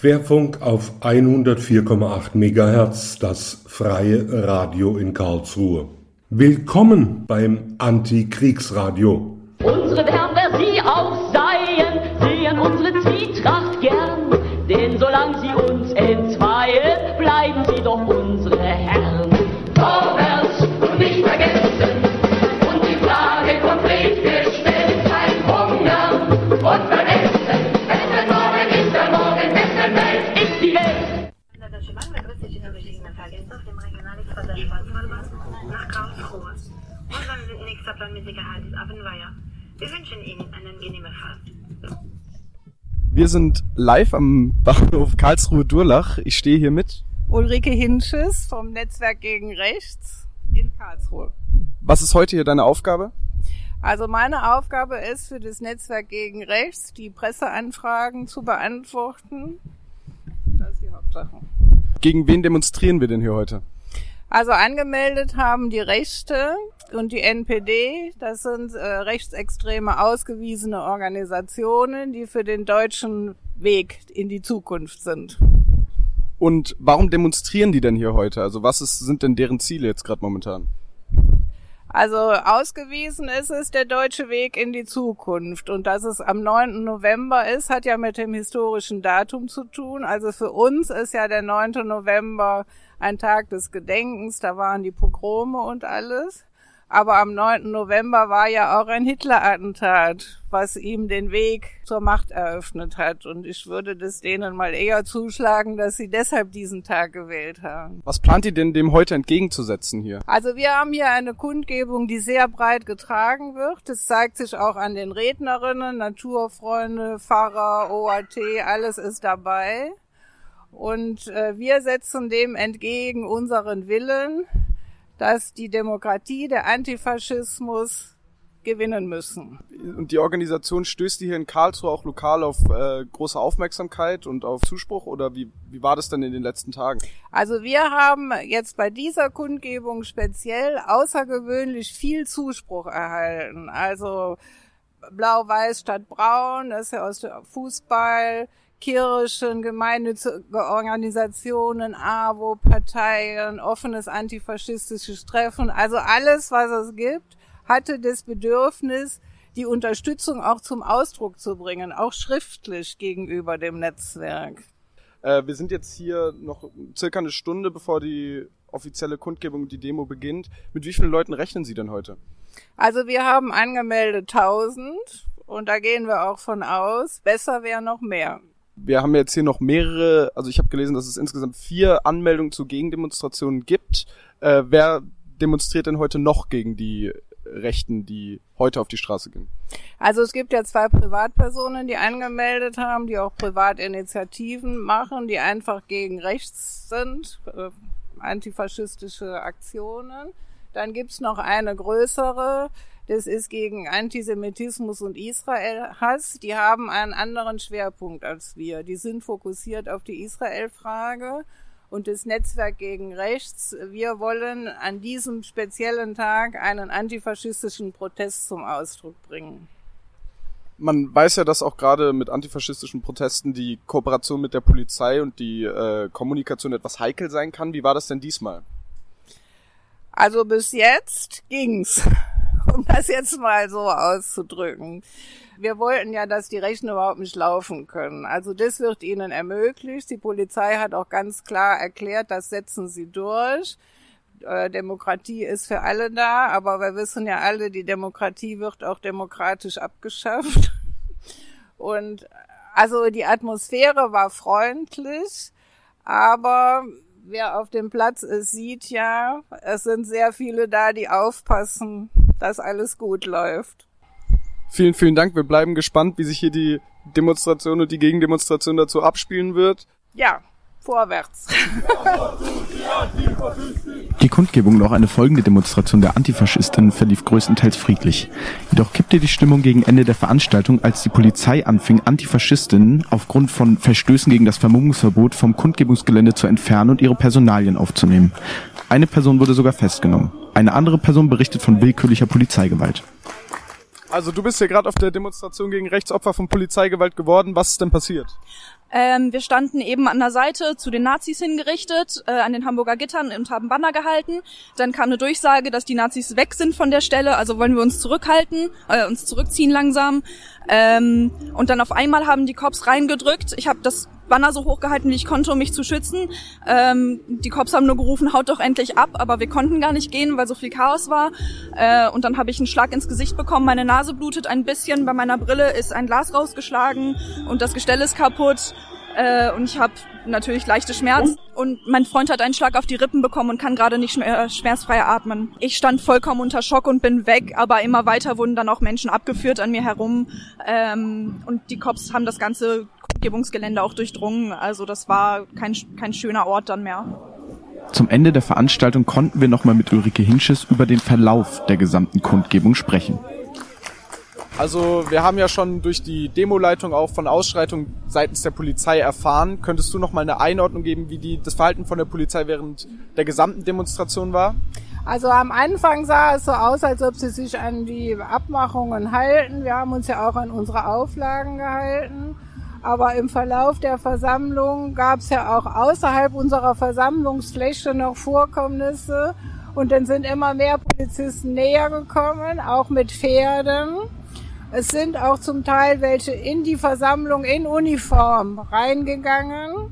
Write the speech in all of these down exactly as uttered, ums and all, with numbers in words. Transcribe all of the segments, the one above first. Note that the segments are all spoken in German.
Querfunk auf hundertvier Komma acht Megahertz, das freie Radio in Karlsruhe. Willkommen beim Antikriegsradio. Unsere Herren, wer sie auch seien, sehen unsere Zwietracht gern. Denn solange sie uns entzweien, bleiben sie doch unsere Herren. Vorwärts und nicht vergessen, und die Frage konkret gestellt, kein Hunger und Vergessen. Wessen Morgen ist der Morgen, wessen Welt ist die Welt. Der Deutsche Bahn begrüßt die überwiegenden Fahrgäste auf dem Regionalexpress der Schwarzwaldbahn nach Karlsruhe. Unser nächster Plan mit Sicherheit ist Affenweier. Wir wünschen Ihnen eine angenehme Fahrt. Wir sind live am Bahnhof Karlsruhe-Durlach. Ich stehe hier mit Ulrike Hinsches vom Netzwerk gegen Rechts in Karlsruhe. Was ist heute hier deine Aufgabe? Also meine Aufgabe ist, für das Netzwerk gegen Rechts die Presseanfragen zu beantworten. Das ist die Hauptsache. Gegen wen demonstrieren wir denn hier heute? Also angemeldet haben die Rechte und die N P D, das sind äh, rechtsextreme ausgewiesene Organisationen, die für den deutschen Weg in die Zukunft sind. Und warum demonstrieren die denn hier heute? Also was ist, sind denn deren Ziele jetzt gerade momentan? Also ausgewiesen ist es der deutsche Weg in die Zukunft. Und dass es am neunten November ist, hat ja mit dem historischen Datum zu tun. Also für uns ist ja der neunte November ein Tag des Gedenkens, da waren die Pogrome und alles. Aber am neunten November war ja auch ein Hitler-Attentat, was ihm den Weg zur Macht eröffnet hat. Und ich würde das denen mal eher zuschlagen, dass sie deshalb diesen Tag gewählt haben. Was plant ihr denn dem heute entgegenzusetzen hier? Also wir haben hier eine Kundgebung, die sehr breit getragen wird. Das zeigt sich auch an den Rednerinnen, Naturfreunde, Pfarrer, O A T, alles ist dabei. Und äh, wir setzen dem entgegen unseren Willen, dass die Demokratie, der Antifaschismus gewinnen müssen. Und die Organisation stößt die hier in Karlsruhe auch lokal auf äh, große Aufmerksamkeit und auf Zuspruch? Oder wie, wie war das denn in den letzten Tagen? Also wir haben jetzt bei dieser Kundgebung speziell außergewöhnlich viel Zuspruch erhalten. Also Blau-Weiß statt Braun, das ist ja aus dem Fußball, Kirchen, gemeinnützige Organisationen, A W O, Parteien, offenes antifaschistisches Treffen, also alles, was es gibt, hatte das Bedürfnis, die Unterstützung auch zum Ausdruck zu bringen, auch schriftlich gegenüber dem Netzwerk. Äh, wir sind jetzt hier noch circa eine Stunde, bevor die offizielle Kundgebung, die Demo beginnt. Mit wie vielen Leuten rechnen Sie denn heute? Also wir haben angemeldet tausend und da gehen wir auch von aus, besser wäre noch mehr. Wir haben jetzt hier noch mehrere, also ich habe gelesen, dass es insgesamt vier Anmeldungen zu Gegendemonstrationen gibt. Äh, wer demonstriert denn heute noch gegen die Rechten, die heute auf die Straße gehen? Also es gibt ja zwei Privatpersonen, die angemeldet haben, die auch Privatinitiativen machen, die einfach gegen rechts sind, äh, antifaschistische Aktionen. Dann gibt's noch eine größere, das ist gegen Antisemitismus und Israel-Hass. Die haben einen anderen Schwerpunkt als wir. Die sind fokussiert auf die Israel-Frage und das Netzwerk gegen Rechts. Wir wollen an diesem speziellen Tag einen antifaschistischen Protest zum Ausdruck bringen. Man weiß ja, dass auch gerade mit antifaschistischen Protesten die Kooperation mit der Polizei und die äh, Kommunikation etwas heikel sein kann. Wie war das denn diesmal? Also bis jetzt ging's, um das jetzt mal so auszudrücken. Wir wollten ja, dass die Rechten überhaupt nicht laufen können. Also das wird ihnen ermöglicht. Die Polizei hat auch ganz klar erklärt, das setzen sie durch. Äh, Demokratie ist für alle da, aber wir wissen ja alle, die Demokratie wird auch demokratisch abgeschafft. Und also die Atmosphäre war freundlich, aber wer auf dem Platz ist, sieht ja, es sind sehr viele da, die aufpassen, dass alles gut läuft. Vielen, vielen Dank. Wir bleiben gespannt, wie sich hier die Demonstration und die Gegendemonstration dazu abspielen wird. Ja, vorwärts. Die Kundgebung und auch eine folgende Demonstration der Antifaschisten verlief größtenteils friedlich. Jedoch kippte die Stimmung gegen Ende der Veranstaltung, als die Polizei anfing, Antifaschistinnen aufgrund von Verstößen gegen das Vermummungsverbot vom Kundgebungsgelände zu entfernen und ihre Personalien aufzunehmen. Eine Person wurde sogar festgenommen. Eine andere Person berichtet von willkürlicher Polizeigewalt. Also du bist ja gerade auf der Demonstration gegen Rechtsopfer von Polizeigewalt geworden. Was ist denn passiert? Ähm, wir standen eben an der Seite zu den Nazis hingerichtet, äh, an den Hamburger Gittern und haben Banner gehalten. Dann kam eine Durchsage, dass die Nazis weg sind von der Stelle, also wollen wir uns zurückhalten, äh, uns zurückziehen langsam. Ähm, und dann auf einmal haben die Cops reingedrückt. Ich habe das Banner so hochgehalten, wie ich konnte, um mich zu schützen. Ähm, die Cops haben nur gerufen, haut doch endlich ab, aber wir konnten gar nicht gehen, weil so viel Chaos war. Äh, und dann habe ich einen Schlag ins Gesicht bekommen, meine Nase blutet ein bisschen, bei meiner Brille ist ein Glas rausgeschlagen und das Gestell ist kaputt. Äh, und ich habe natürlich leichte Schmerzen und mein Freund hat einen Schlag auf die Rippen bekommen und kann gerade nicht schmer- schmerzfrei atmen. Ich stand vollkommen unter Schock und bin weg, aber immer weiter wurden dann auch Menschen abgeführt an mir herum ähm, und die Cops haben das ganze Kundgebungsgelände auch durchdrungen, also das war kein, kein schöner Ort dann mehr. Zum Ende der Veranstaltung konnten wir nochmal mit Ulrike Hinsches über den Verlauf der gesamten Kundgebung sprechen. Also wir haben ja schon durch die Demoleitung auch von Ausschreitungen seitens der Polizei erfahren. Könntest du noch mal eine Einordnung geben, wie die, das Verhalten von der Polizei während der gesamten Demonstration war? Also am Anfang sah es so aus, als ob sie sich an die Abmachungen halten. Wir haben uns ja auch an unsere Auflagen gehalten. Aber im Verlauf der Versammlung gab es ja auch außerhalb unserer Versammlungsfläche noch Vorkommnisse. Und dann sind immer mehr Polizisten näher gekommen, auch mit Pferden. Es sind auch zum Teil welche in die Versammlung in Uniform reingegangen.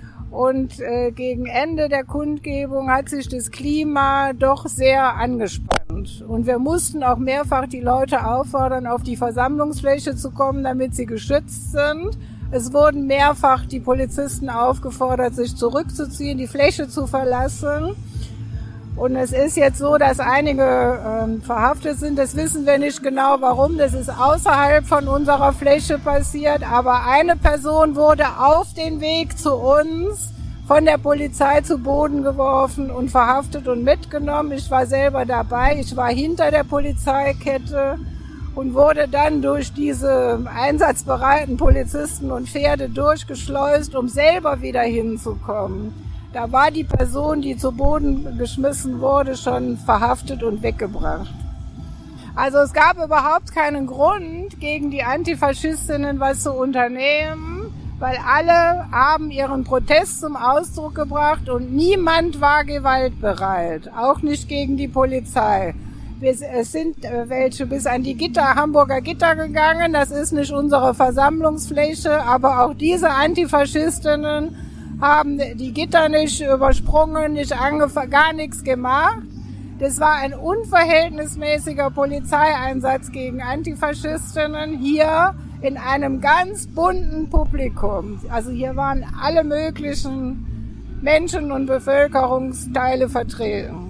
Und äh, gegen Ende der Kundgebung hat sich das Klima doch sehr angespannt. Und wir mussten auch mehrfach die Leute auffordern, auf die Versammlungsfläche zu kommen, damit sie geschützt sind. Es wurden mehrfach die Polizisten aufgefordert, sich zurückzuziehen, die Fläche zu verlassen. Und es ist jetzt so, dass einige ähm, verhaftet sind. Das wissen wir nicht genau, warum. Das ist außerhalb von unserer Fläche passiert. Aber eine Person wurde auf den Weg zu uns von der Polizei zu Boden geworfen und verhaftet und mitgenommen. Ich war selber dabei. Ich war hinter der Polizeikette und wurde dann durch diese einsatzbereiten Polizisten und Pferde durchgeschleust, um selber wieder hinzukommen. Da war die Person, die zu Boden geschmissen wurde, schon verhaftet und weggebracht. Also es gab überhaupt keinen Grund, gegen die Antifaschistinnen was zu unternehmen, weil alle haben ihren Protest zum Ausdruck gebracht und niemand war gewaltbereit, auch nicht gegen die Polizei. Es sind welche bis an die Gitter, Hamburger Gitter gegangen, das ist nicht unsere Versammlungsfläche, aber auch diese Antifaschistinnen haben die Gitter nicht übersprungen, nicht angefangen, gar nichts gemacht. Das war ein unverhältnismäßiger Polizeieinsatz gegen Antifaschistinnen hier in einem ganz bunten Publikum. Also hier waren alle möglichen Menschen und Bevölkerungsteile vertreten.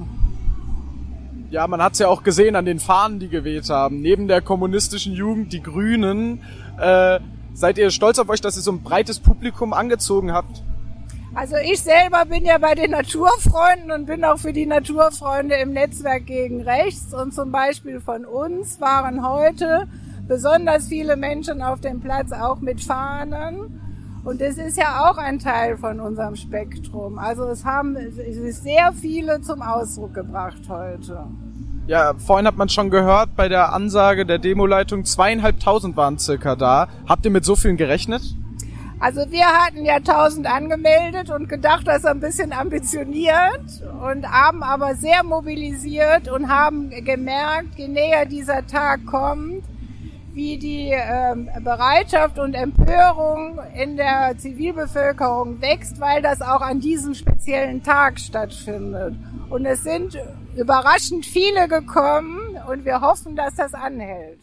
Ja, man hat's ja auch gesehen an den Fahnen, die geweht haben. Neben der kommunistischen Jugend, die Grünen. Äh, seid ihr stolz auf euch, dass ihr so ein breites Publikum angezogen habt? Also ich selber bin ja bei den Naturfreunden und bin auch für die Naturfreunde im Netzwerk gegen Rechts. Und zum Beispiel von uns waren heute besonders viele Menschen auf dem Platz, auch mit Fahnen. Und es ist ja auch ein Teil von unserem Spektrum. Also es haben es ist sehr viele zum Ausdruck gebracht heute. Ja, vorhin hat man schon gehört, bei der Ansage der Demoleitung zweieinhalbtausend waren circa da. Habt ihr mit so vielen gerechnet? Also wir hatten ja tausend angemeldet und gedacht, das ist ein bisschen ambitioniert und haben aber sehr mobilisiert und haben gemerkt, je näher dieser Tag kommt, wie die ähm, Bereitschaft und Empörung in der Zivilbevölkerung wächst, weil das auch an diesem speziellen Tag stattfindet. Und es sind überraschend viele gekommen und wir hoffen, dass das anhält.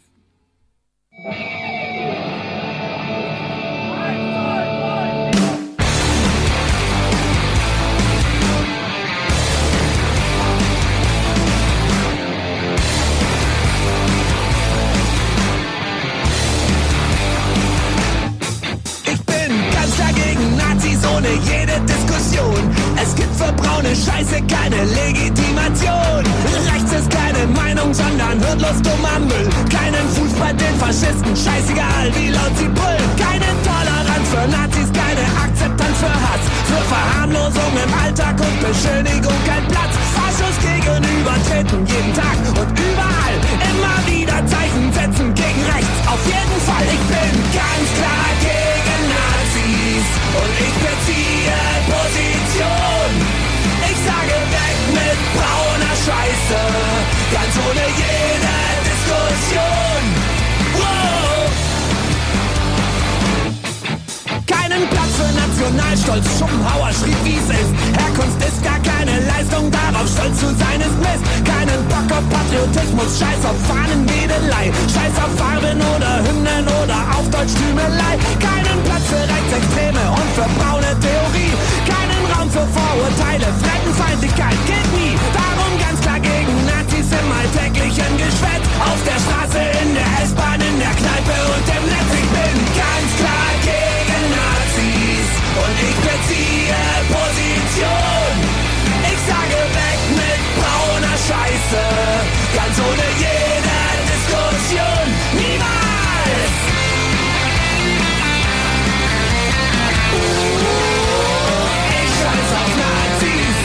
Ohne jede Diskussion. Es gibt für braune Scheiße keine Legitimation. Rechts ist keine Meinung, sondern hörtlos dummer Müll. Keinen Fuß bei den Faschisten, scheißegal wie laut sie brüllen. Keine Toleranz für Nazis, keine Akzeptanz für Hass. Für Verharmlosung im Alltag und Beschönigung kein Platz. Faschos gegenübertreten jeden Tag und überall. Immer wieder Zeichen setzen gegen rechts. Auf jeden Fall, ich bin ganz klar gegen Nazis. ganz ohne jede Diskussion. Wow. Keinen Platz für Nationalstolz, Schopenhauer schrieb, wie's ist. Herkunft ist gar keine Leistung, darauf stolz zu sein ist Mist. Keinen Bock auf Patriotismus, scheiß auf Fahnenwedelei, scheiß auf Farben oder Hymnen oder auf Deutschtümelei. Keinen Platz für Rechtsextreme und für braune Theorie. Keinen Raum für Vorurteile, Fremdenfeindlichkeit geht nie. Darum ganz klar gegen Nazis im alltäglichen Geschwätz. Auf der Straße, in der S-Bahn, in der Kneipe und im Netz. Ich bin ganz klar gegen Nazis und ich beziehe Position. Ich sage weg mit brauner Scheiße, ganz ohne jede Diskussion. Niemals! Ich scheiß auf Nazis.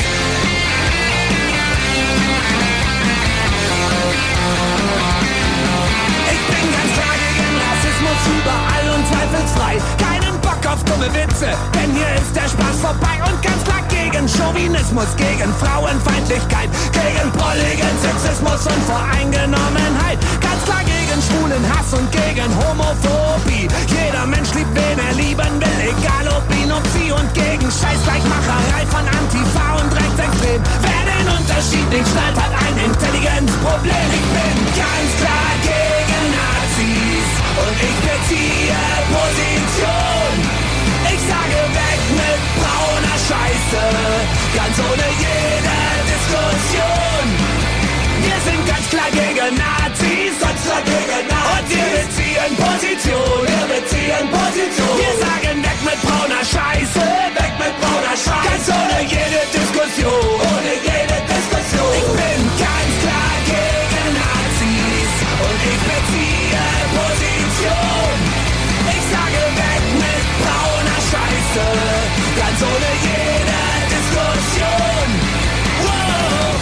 Ich bin ganz klar gegen Rassismus überall und zweifelsfrei. Keinen Bock auf dumme Witze, denn hier ist der Spaß vorbei. Und ganz klar gegen Chauvinismus, gegen Frauenfeindlichkeit, gegen prolligen Sexismus und Voreingenommenheit. Ganz klar gegen schwulen Hass und gegen Homophobie. Jeder Mensch liebt, wen er lieben will, egal ob ihn, ob sie. Und gegen Scheißgleichmacherei von Antifa und Rechtsextrem. Wer den Unterschied nicht schnallt, hat ein Intelligenzproblem. Ich bin ganz klar gegen Nazis und ich beziehe Position. Ich sage weg mit brauner Scheiße, ganz ohne jede Diskussion. Wir sind ganz klar gegen Nazis, ganz klar gegen Nazis. Und wir beziehen Position, wir beziehen Position. Wir sagen weg mit brauner Scheiße, weg mit brauner Scheiße, ganz ohne jede Diskussion, ohne jede Diskussion. Ich bin ganz klar gegen Nazis und ich beziehe Position. Ich sage weg mit brauner Scheiße, ganz ohne jede Diskussion. Wow.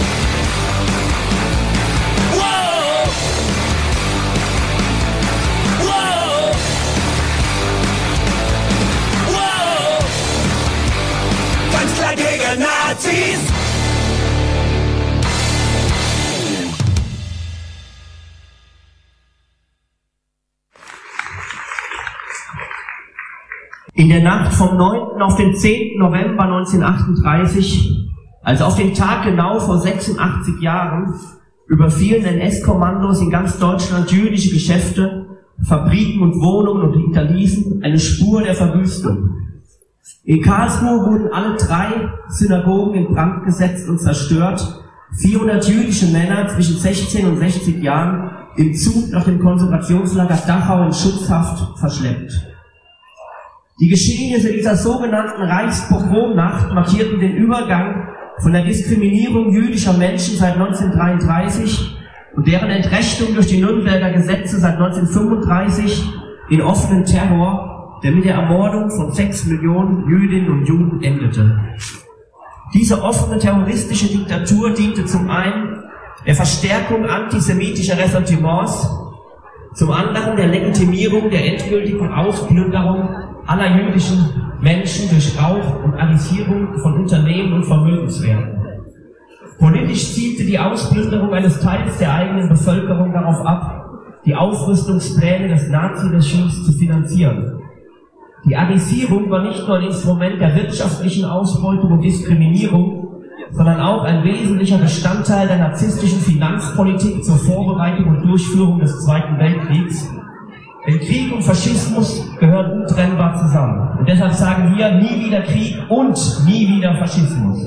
Wow. Wow. Wow. Ganz klar gegen Nazis. In der Nacht vom neunten auf den zehnten November neunzehnhundertachtunddreißig, also auf den Tag genau vor sechsundachtzig Jahren, überfielen N S-Kommandos in ganz Deutschland jüdische Geschäfte, Fabriken und Wohnungen und hinterließen eine Spur der Verwüstung. In Karlsruhe wurden alle drei Synagogen in Brand gesetzt und zerstört, vierhundert jüdische Männer zwischen sechzehn und sechzig Jahren im Zug nach dem Konzentrationslager Dachau in Schutzhaft verschleppt. Die Geschehnisse dieser sogenannten Reichspogromnacht markierten den Übergang von der Diskriminierung jüdischer Menschen seit neunzehnhundertdreiunddreißig und deren Entrechtung durch die Nürnberger Gesetze seit neunzehnhundertfünfunddreißig in offenen Terror, der mit der Ermordung von sechs Millionen Jüdinnen und Juden endete. Diese offene terroristische Diktatur diente zum einen der Verstärkung antisemitischer Ressentiments, zum anderen der Legitimierung der endgültigen Ausplünderung aller jüdischen Menschen durch Raub und Anisierung von Unternehmen und Vermögenswerten. Politisch zielte die Ausplünderung eines Teils der eigenen Bevölkerung darauf ab, die Aufrüstungspläne des Naziregimes zu finanzieren. Die Anisierung war nicht nur ein Instrument der wirtschaftlichen Ausbeutung und Diskriminierung, sondern auch ein wesentlicher Bestandteil der narzisstischen Finanzpolitik zur Vorbereitung und Durchführung des Zweiten Weltkriegs. Denn Krieg und Faschismus gehören untrennbar zusammen. Und deshalb sagen wir nie wieder Krieg und nie wieder Faschismus.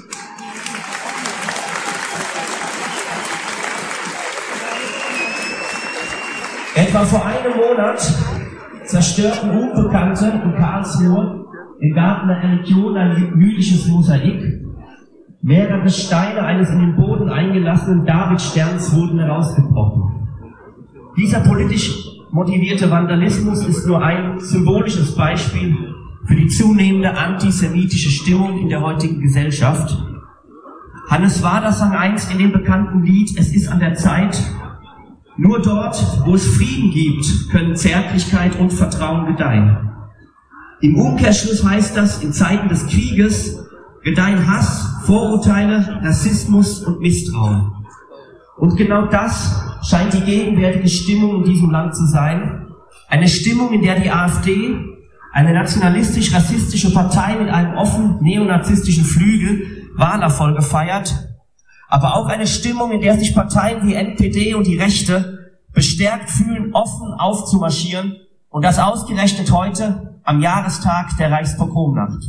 Etwa vor einem Monat zerstörten Unbekannte in Karlsruhe im Garten der Religion ein jüdisches Mosaik. Mehrere Steine eines in den Boden eingelassenen Davidsterns wurden herausgebrochen. Dieser politisch motivierte Vandalismus ist nur ein symbolisches Beispiel für die zunehmende antisemitische Stimmung in der heutigen Gesellschaft. Hannes Wader sang einst in dem bekannten Lied "Es ist an der Zeit", nur dort, wo es Frieden gibt, können Zärtlichkeit und Vertrauen gedeihen. Im Umkehrschluss heißt das, in Zeiten des Krieges gedeihen Hass, Vorurteile, Rassismus und Misstrauen. Und genau das scheint die gegenwärtige Stimmung in diesem Land zu sein. Eine Stimmung, in der die AfD, eine nationalistisch-rassistische Partei mit einem offen neonazistischen Flügel, Wahlerfolge feiert, aber auch eine Stimmung, in der sich Parteien wie N P D und die Rechte bestärkt fühlen, offen aufzumarschieren, und das ausgerechnet heute am Jahrestag der Reichspogromnacht.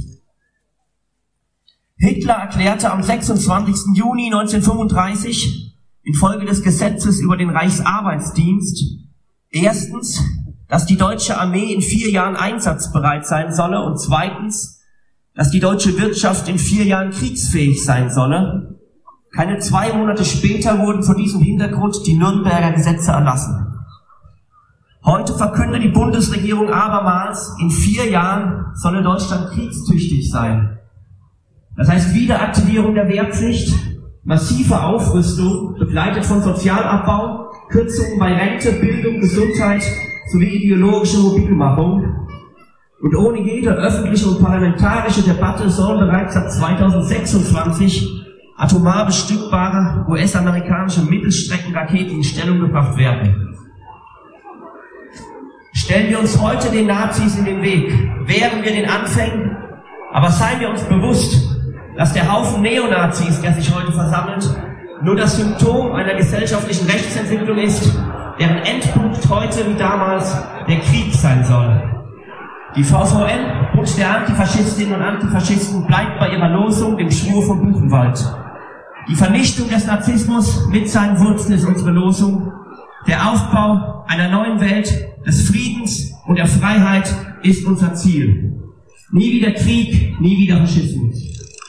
Hitler erklärte am sechsundzwanzigsten Juni neunzehnhundertfünfunddreißig infolge des Gesetzes über den Reichsarbeitsdienst erstens, dass die deutsche Armee in vier Jahren einsatzbereit sein solle, und zweitens, dass die deutsche Wirtschaft in vier Jahren kriegsfähig sein solle. Keine zwei Monate später wurden vor diesem Hintergrund die Nürnberger Gesetze erlassen. Heute verkündet die Bundesregierung abermals, in vier Jahren solle Deutschland kriegstüchtig sein. Das heißt Wiederaktivierung der Wehrpflicht, massive Aufrüstung, begleitet von Sozialabbau, Kürzungen bei Rente, Bildung, Gesundheit sowie ideologische Mobilmachung. Und ohne jede öffentliche und parlamentarische Debatte sollen bereits ab zweitausendsechsundzwanzig atomar bestückbare U S-amerikanische Mittelstreckenraketen in Stellung gebracht werden. Stellen wir uns heute den Nazis in den Weg, wehren wir den Anfängen, aber seien wir uns bewusst, dass der Haufen Neonazis, der sich heute versammelt, nur das Symptom einer gesellschaftlichen Rechtsentwicklung ist, deren Endpunkt heute wie damals der Krieg sein soll. Die V V N, Bund der Antifaschistinnen und Antifaschisten, bleibt bei ihrer Losung, dem Schwur von Buchenwald. Die Vernichtung des Narzissmus mit seinen Wurzeln ist unsere Losung. Der Aufbau einer neuen Welt, des Friedens und der Freiheit ist unser Ziel. Nie wieder Krieg, nie wieder Faschismus.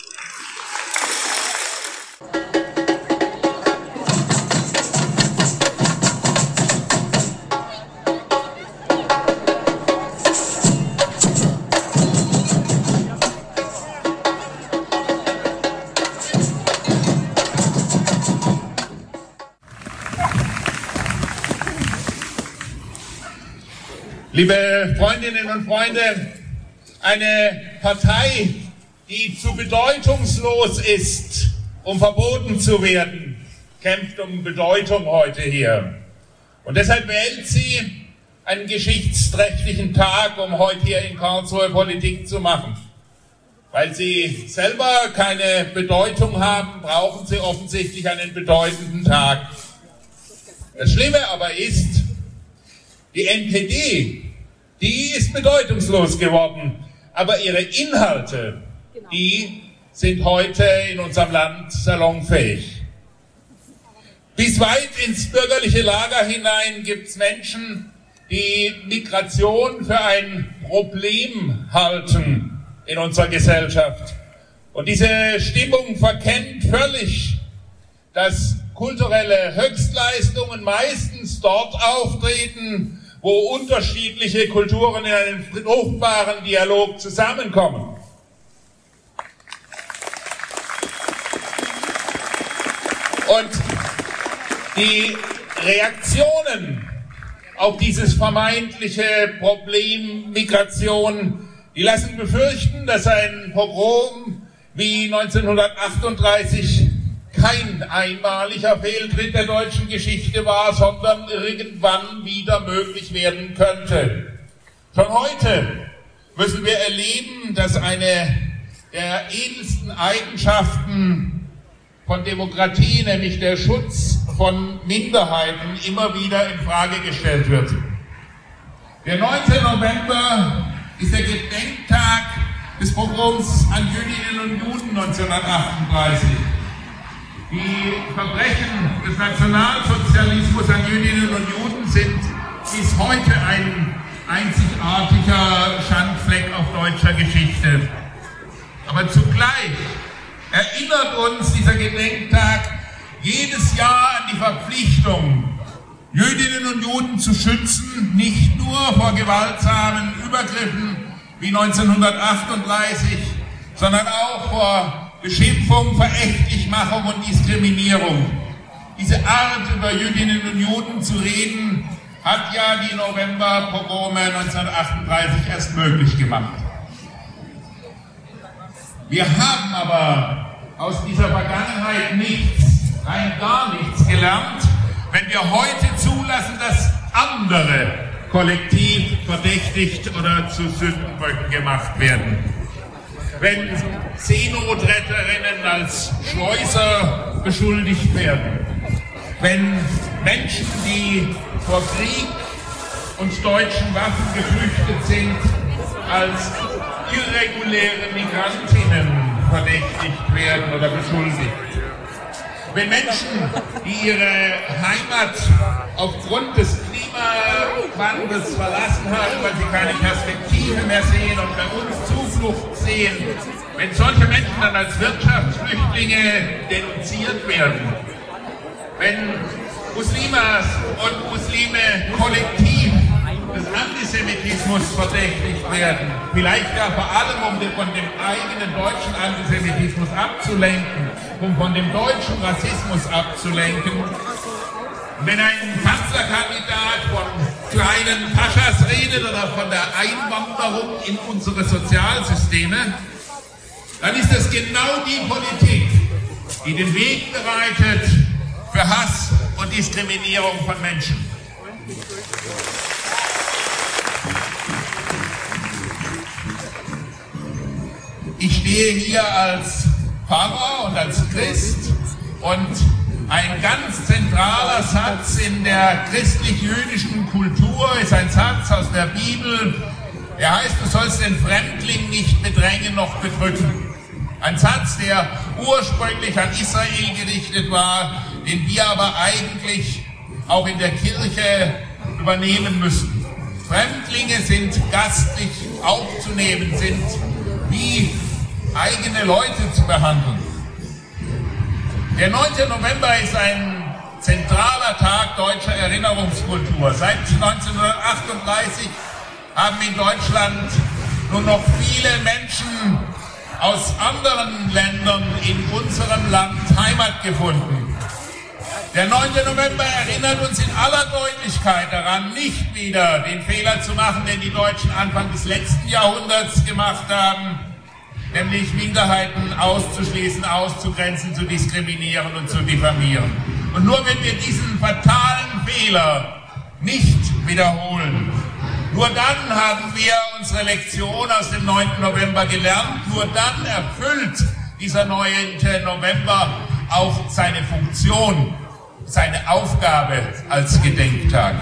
Liebe Freundinnen und Freunde, eine Partei, die zu bedeutungslos ist, um verboten zu werden, kämpft um Bedeutung heute hier. Und deshalb wählt sie einen geschichtsträchtigen Tag, um heute hier in Karlsruhe Politik zu machen. Weil sie selber keine Bedeutung haben, brauchen sie offensichtlich einen bedeutenden Tag. Das Schlimme aber ist, die N P D, die ist bedeutungslos geworden, aber ihre Inhalte, die sind heute in unserem Land salonfähig. Bis weit ins bürgerliche Lager hinein gibt es Menschen, die Migration für ein Problem halten in unserer Gesellschaft. Und diese Stimmung verkennt völlig, dass kulturelle Höchstleistungen meistens dort auftreten, wo unterschiedliche Kulturen in einem fruchtbaren Dialog zusammenkommen. Und die Reaktionen auf dieses vermeintliche Problem Migration, die lassen befürchten, dass ein Pogrom wie neunzehnhundertachtunddreißig kein einmaliger Fehltritt der deutschen Geschichte war, sondern irgendwann wieder möglich werden könnte. Schon heute müssen wir erleben, dass eine der edelsten Eigenschaften von Demokratie, nämlich der Schutz von Minderheiten, immer wieder in Frage gestellt wird. Der neunte November ist der Gedenktag des Pogroms an Jüdinnen und Juden neunzehnhundertachtunddreißig. Die Verbrechen des Nationalsozialismus an Jüdinnen und Juden sind bis heute ein einzigartiger Schandfleck auf deutscher Geschichte. Aber zugleich erinnert uns dieser Gedenktag jedes Jahr an die Verpflichtung, Jüdinnen und Juden zu schützen, nicht nur vor gewaltsamen Übergriffen wie neunzehnhundertachtunddreißig, sondern auch vor Beschimpfung, Verächtlichmachung und Diskriminierung. Diese Art, über Jüdinnen und Juden zu reden, hat ja die Novemberpogrome neunzehnhundertachtunddreißig erst möglich gemacht. Wir haben aber aus dieser Vergangenheit nichts, rein gar nichts gelernt wir heute zulassen, dass andere kollektiv verdächtigt oder zu Sündenböcken gemacht werden. Wenn Seenotretterinnen als Schleuser beschuldigt werden. Wenn Menschen, die vor Krieg und deutschen Waffen geflüchtet sind, als irreguläre Migrantinnen verdächtigt werden oder beschuldigt. Wenn Menschen, die ihre Heimat aufgrund des Klimawandels verlassen haben, weil sie keine Perspektive mehr sehen und bei uns Zuflucht sehen, wenn solche Menschen dann als Wirtschaftsflüchtlinge denunziert werden, wenn Muslimas und Muslime kollektiv des Antisemitismus verdächtigt werden, vielleicht gar vor allem, um von dem eigenen deutschen Antisemitismus abzulenken, um von dem deutschen Rassismus abzulenken. Wenn ein Kanzlerkandidat von kleinen Paschas redet oder von der Einwanderung in unsere Sozialsysteme, dann ist das genau die Politik, die den Weg bereitet für Hass und Diskriminierung von Menschen. Ich stehe hier als Pfarrer und als Christ und ein ganz zentraler Satz in der christlich-jüdischen Kultur ist ein Satz aus der Bibel. Er heißt, du sollst den Fremdling nicht bedrängen noch bedrücken. Ein Satz, der ursprünglich an Israel gerichtet war, den wir aber eigentlich auch in der Kirche übernehmen müssen. Fremdlinge sind gastlich aufzunehmen, sind wie eigene Leute zu behandeln. Der neunte November ist ein zentraler Tag deutscher Erinnerungskultur. Seit neunzehnhundertachtunddreißig haben in Deutschland nur noch viele Menschen aus anderen Ländern in unserem Land Heimat gefunden. Der neunte November erinnert uns in aller Deutlichkeit daran, nicht wieder den Fehler zu machen, den die Deutschen Anfang des letzten Jahrhunderts gemacht haben, nämlich Minderheiten auszuschließen, auszugrenzen, zu diskriminieren und zu diffamieren. Und nur wenn wir diesen fatalen Fehler nicht wiederholen, nur dann haben wir unsere Lektion aus dem neunten November gelernt, nur dann erfüllt dieser neunte November auch seine Funktion, seine Aufgabe als Gedenktag.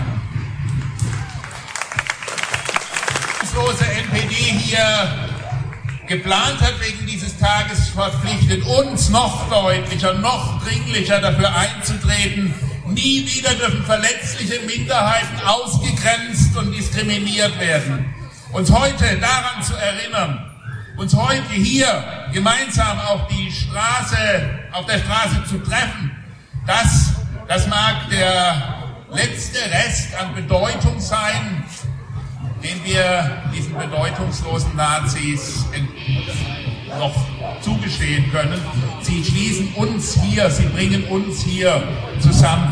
Die große N P D hier geplant hat, wegen dieses Tages verpflichtet, uns noch deutlicher, noch dringlicher dafür einzutreten. Nie wieder dürfen verletzliche Minderheiten ausgegrenzt und diskriminiert werden. Uns heute daran zu erinnern, uns heute hier gemeinsam auf die Straße, auf der Straße zu treffen, das, das mag der letzte Rest an Bedeutung sein, den wir diesen bedeutungslosen Nazis noch zugestehen können. Sie schließen uns hier, sie bringen uns hier zusammen.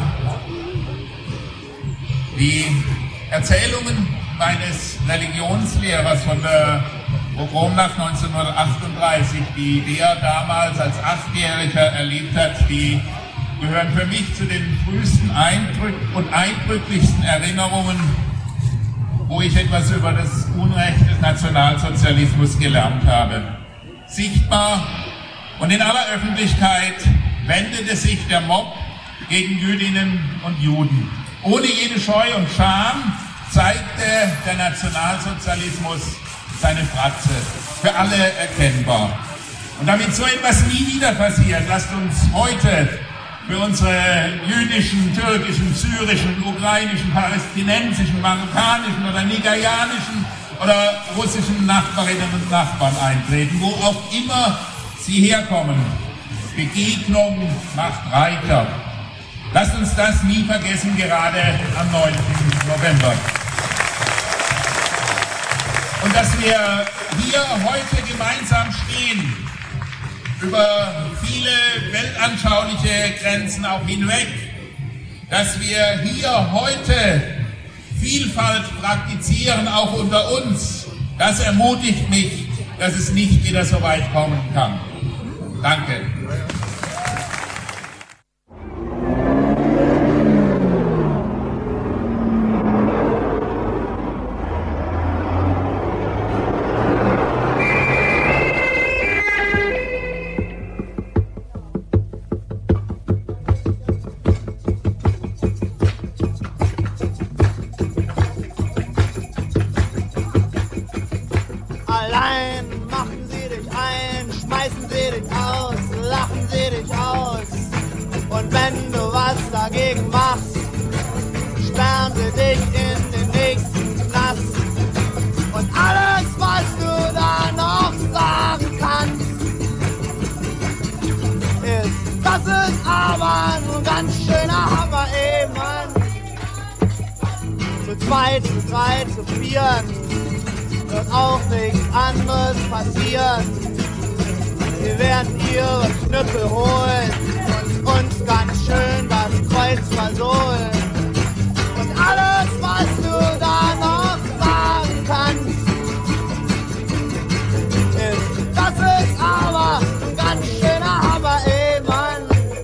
Die Erzählungen meines Religionslehrers von der Pogromnacht neunzehnhundertachtunddreißig, die er damals als Achtjähriger erlebt hat, die gehören für mich zu den frühesten Eindrück und eindrücklichsten Erinnerungen, wo ich etwas über das Unrecht des Nationalsozialismus gelernt habe. Sichtbar und in aller Öffentlichkeit wendete sich der Mob gegen Jüdinnen und Juden. Ohne jede Scheu und Scham zeigte der Nationalsozialismus seine Fratze, für alle erkennbar. Und damit so etwas nie wieder passiert, lasst uns heute für unsere jüdischen, türkischen, syrischen, ukrainischen, palästinensischen, marokkanischen oder nigerianischen oder russischen Nachbarinnen und Nachbarn eintreten, wo auch immer sie herkommen. Begegnung macht reicher. Lasst uns das nie vergessen, gerade am neunten November. Und dass wir hier heute gemeinsam stehen, über viele weltanschauliche Grenzen auch hinweg, dass wir hier heute Vielfalt praktizieren, auch unter uns, das ermutigt mich, dass es nicht wieder so weit kommen kann. Danke. zwei zu drei zu vieren wird auch nichts anderes passieren. Wir werden ihre Knüppel holen und uns ganz schön das Kreuz versohlen. Und alles, was du da noch sagen kannst, ist, das ist aber ein ganz schöner Hammer, ey Mann.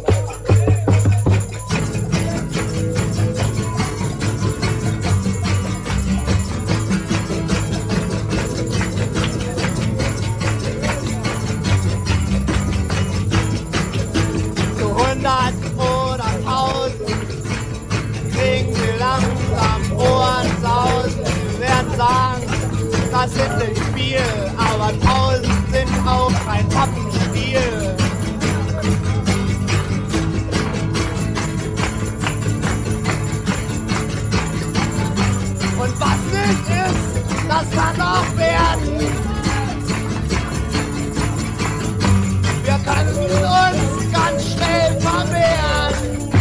Hundert oder tausend kriegen wir langsam Ohrensausen. Wir werden sagen, das sind nicht viel, aber tausend sind auch kein Pappenspiel. Und was nicht ist, das kann auch werden. Wir können uns ganz schnell vermehren.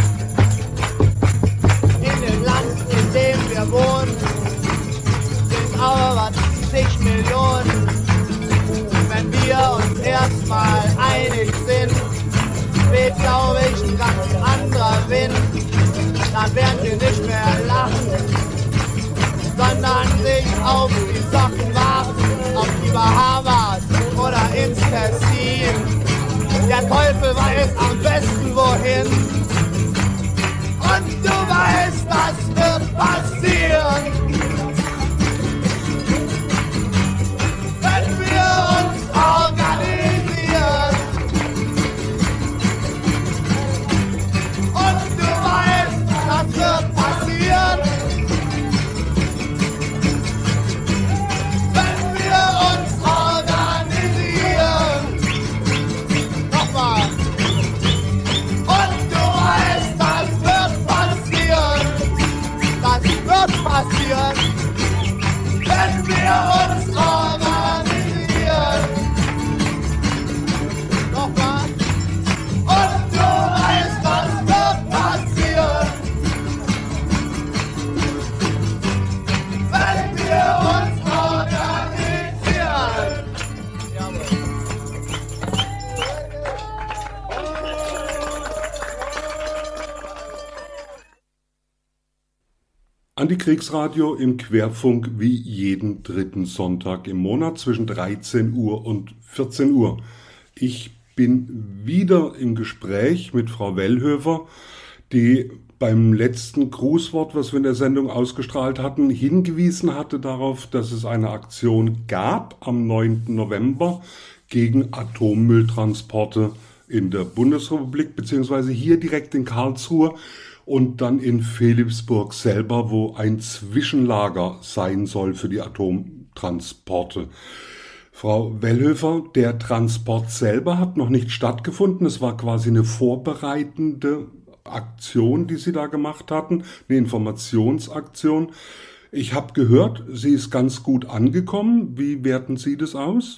In dem Land, in dem wir wohnen, sind aber zig Millionen. Wenn wir uns erstmal einig sind, weht, glaube ich, ein ganz anderer Wind. Dann werden wir nicht mehr lachen, sondern sich auf die Socken warten, auf die Bahamas oder ins Tessin. Der Teufel weiß am besten wohin. Und du weißt, das wird passieren, wenn wir uns organisieren. Und du weißt, das wird passieren, wenn wir uns organisieren. Nochmal. Und du weißt, das wird passieren. Das wird passieren, wenn wir uns organisieren. Nochmal. Und du weißt, das wird passieren, wenn wir uns organisieren. Antikriegsradio im Querfunk wie jeden dritten Sonntag im Monat zwischen dreizehn Uhr und vierzehn Uhr. Ich bin wieder im Gespräch mit Frau Wellhöfer, die beim letzten Grußwort, was wir in der Sendung ausgestrahlt hatten, hingewiesen hatte darauf, dass es eine Aktion gab am neunten November gegen Atommülltransporte in der Bundesrepublik, beziehungsweise hier direkt in Karlsruhe und dann in Philipsburg selber, wo ein Zwischenlager sein soll für die Atomtransporte. Frau Wellhöfer, der Transport selber hat noch nicht stattgefunden. Es war quasi eine vorbereitende Aktion, die Sie da gemacht hatten, eine Informationsaktion. Ich habe gehört, sie ist ganz gut angekommen. Wie werten Sie das aus?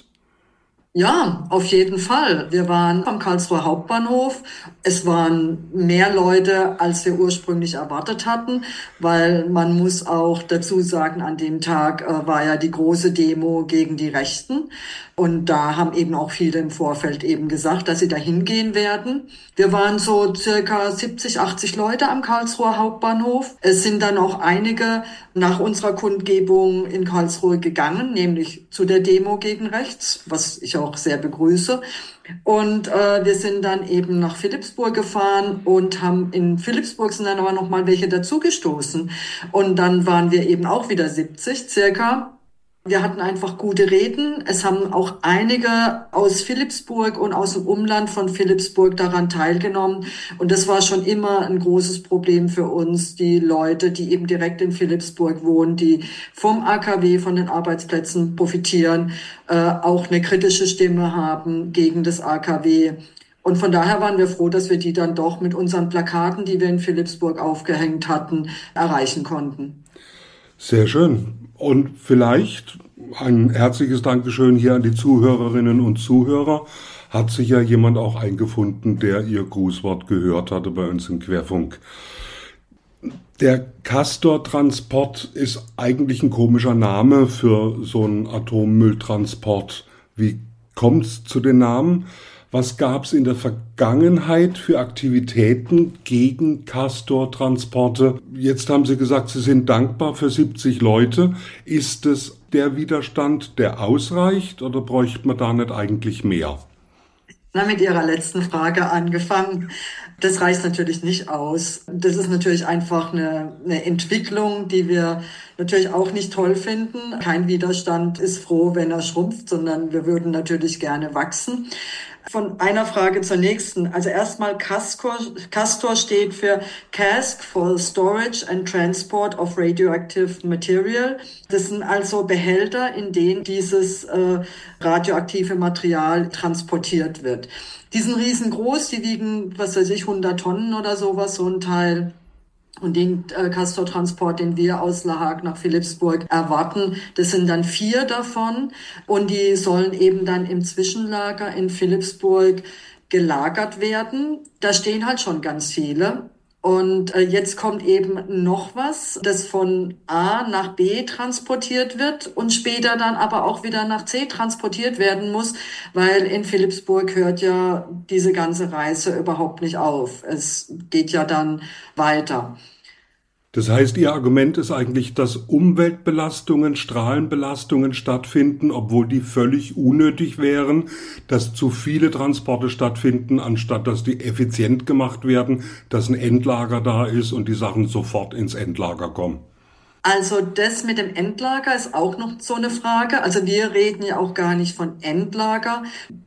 Ja, auf jeden Fall. Wir waren am Karlsruher Hauptbahnhof. Es waren mehr Leute, als wir ursprünglich erwartet hatten, weil man muss auch dazu sagen, an dem Tag äh, war ja die große Demo gegen die Rechten. Und da haben eben auch viele im Vorfeld eben gesagt, dass sie da hingehen werden. Wir waren so circa siebzig, achtzig Leute am Karlsruher Hauptbahnhof. Es sind dann auch einige nach unserer Kundgebung in Karlsruhe gegangen, nämlich zu der Demo gegen rechts, was ich auch sehr begrüße. Und äh, wir sind dann eben nach Philipsburg gefahren und haben in Philipsburg sind dann aber noch mal welche dazugestoßen. Und dann waren wir eben auch wieder siebzig circa. Wir hatten einfach gute Reden. Es haben auch einige aus Philipsburg und aus dem Umland von Philipsburg daran teilgenommen. Und das war schon immer ein großes Problem für uns, die Leute, die eben direkt in Philipsburg wohnen, die vom A K W, von den Arbeitsplätzen profitieren, äh, auch eine kritische Stimme haben gegen das A K W. Und von daher waren wir froh, dass wir die dann doch mit unseren Plakaten, die wir in Philipsburg aufgehängt hatten, erreichen konnten. Sehr schön. Und vielleicht ein herzliches Dankeschön hier an die Zuhörerinnen und Zuhörer. Hat sich ja jemand auch eingefunden, der Ihr Grußwort gehört hatte bei uns im Querfunk. Der Castor-Transport ist eigentlich ein komischer Name für so einen Atommülltransport. Wie kommt's zu den Namen? Was gab's in der Vergangenheit für Aktivitäten gegen Castor-Transporte? Jetzt haben Sie gesagt, Sie sind dankbar für siebzig Leute. Ist es der Widerstand, der ausreicht, oder bräuchte man da nicht eigentlich mehr? Na, mit Ihrer letzten Frage angefangen. Das reicht natürlich nicht aus. Das ist natürlich einfach eine, eine Entwicklung, die wir natürlich auch nicht toll finden. Kein Widerstand ist froh, wenn er schrumpft, sondern wir würden natürlich gerne wachsen. Von einer Frage zur nächsten. Also erstmal Castor, Castor steht für Cask for Storage and Transport of Radioactive Material. Das sind also Behälter, in denen dieses äh, radioaktive Material transportiert wird. Die sind riesengroß, die wiegen, was weiß ich, hundert Tonnen oder sowas, so ein Teil. Und den äh, Castor-Transport, den wir aus La Hague nach Philippsburg erwarten, das sind dann vier davon. Und die sollen eben dann im Zwischenlager in Philippsburg gelagert werden. Da stehen halt schon ganz viele. Und äh, jetzt kommt eben noch was, das von A nach B transportiert wird und später dann aber auch wieder nach C transportiert werden muss, weil in Philippsburg hört ja diese ganze Reise überhaupt nicht auf. Es geht ja dann weiter. Das heißt, Ihr Argument ist eigentlich, dass Umweltbelastungen, Strahlenbelastungen stattfinden, obwohl die völlig unnötig wären, dass zu viele Transporte stattfinden, anstatt dass die effizient gemacht werden, dass ein Endlager da ist und die Sachen sofort ins Endlager kommen. Also das mit dem Endlager ist auch noch so eine Frage. Also wir reden ja auch gar nicht von Endlager.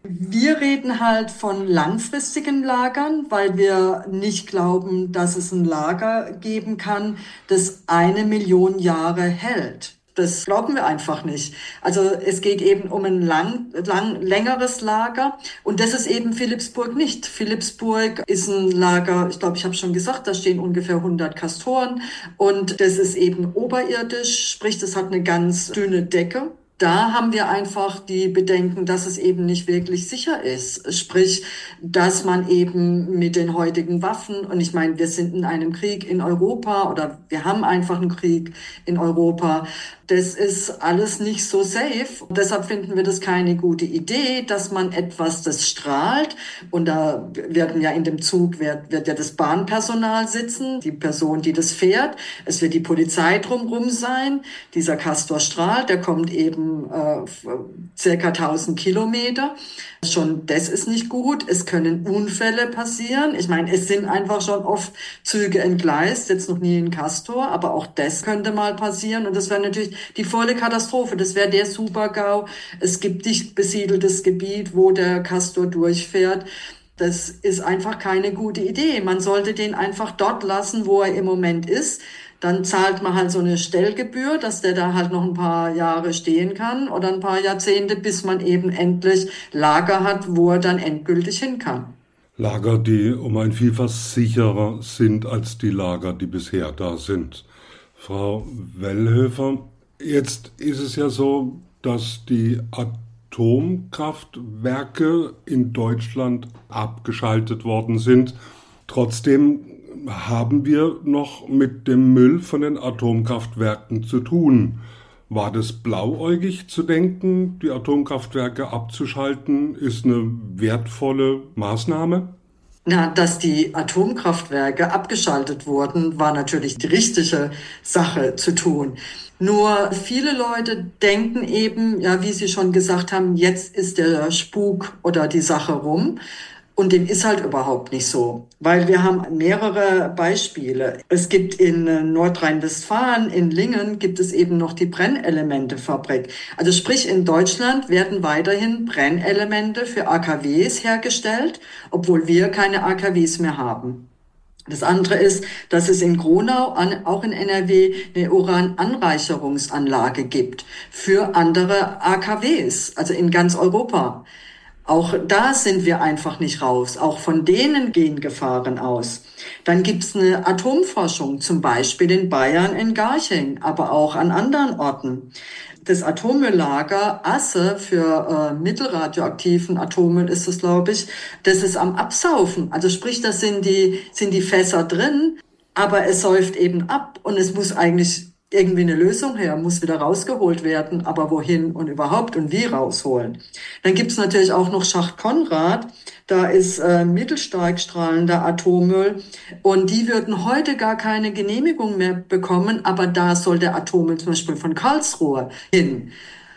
Wir reden halt von langfristigen Lagern, weil wir nicht glauben, dass es ein Lager geben kann, das eine Million Jahre hält. Das glauben wir einfach nicht. Also es geht eben um ein lang, lang, längeres Lager und das ist eben Philippsburg nicht. Philippsburg ist ein Lager, ich glaube, ich habe schon gesagt, da stehen ungefähr hundert Castoren und das ist eben oberirdisch, sprich, das hat eine ganz dünne Decke. Da haben wir einfach die Bedenken, dass es eben nicht wirklich sicher ist. Sprich, dass man eben mit den heutigen Waffen, und ich meine, wir sind in einem Krieg in Europa oder wir haben einfach einen Krieg in Europa, das ist alles nicht so safe. Und deshalb finden wir das keine gute Idee, dass man etwas, das strahlt, und da werden ja in dem Zug, wird, wird ja das Bahnpersonal sitzen, die Person, die das fährt. Es wird die Polizei drumherum sein. Dieser Castor strahlt, der kommt eben äh, circa tausend Kilometer. Schon das ist nicht gut. Es können Unfälle passieren. Ich meine, es sind einfach schon oft Züge entgleist, jetzt noch nie in Castor, aber auch das könnte mal passieren. Und das wäre natürlich die volle Katastrophe. Das wäre der Super-GAU. Es gibt dicht besiedeltes Gebiet, wo der Castor durchfährt. Das ist einfach keine gute Idee. Man sollte den einfach dort lassen, wo er im Moment ist. Dann zahlt man halt so eine Stellgebühr, dass der da halt noch ein paar Jahre stehen kann oder ein paar Jahrzehnte, bis man eben endlich Lager hat, wo er dann endgültig hin kann. Lager, die um ein Vielfaches sicherer sind als die Lager, die bisher da sind. Frau Wellhöfer, jetzt ist es ja so, dass die Atomkraftwerke in Deutschland abgeschaltet worden sind. Trotzdem haben wir noch mit dem Müll von den Atomkraftwerken zu tun. War das blauäugig zu denken, die Atomkraftwerke abzuschalten, ist eine wertvolle Maßnahme? Na, dass die Atomkraftwerke abgeschaltet wurden, war natürlich die richtige Sache zu tun. Nur viele Leute denken eben, ja, wie Sie schon gesagt haben, jetzt ist der Spuk oder die Sache rum. Und dem ist halt überhaupt nicht so, weil wir haben mehrere Beispiele. Es gibt in Nordrhein-Westfalen, in Lingen, gibt es eben noch die Brennelementefabrik. Also sprich, in Deutschland werden weiterhin Brennelemente für A K Ws hergestellt, obwohl wir keine A K Ws mehr haben. Das andere ist, dass es in Gronau, auch in N R W, eine Urananreicherungsanlage gibt für andere A K Ws, also in ganz Europa. Auch da sind wir einfach nicht raus. Auch von denen gehen Gefahren aus. Dann gibt's eine Atomforschung, zum Beispiel in Bayern in Garching, aber auch an anderen Orten. Das Atommülllager Asse für äh, mittelradioaktiven Atommüll ist es, glaube ich, das ist am Absaufen. Also sprich, da sind die, sind die Fässer drin, aber es säuft eben ab und es muss eigentlich irgendwie eine Lösung her, muss wieder rausgeholt werden, aber wohin und überhaupt und wie rausholen. Dann gibt's natürlich auch noch Schacht Konrad, da ist äh, mittelstark strahlender Atommüll und die würden heute gar keine Genehmigung mehr bekommen, aber da soll der Atommüll zum Beispiel von Karlsruhe hin.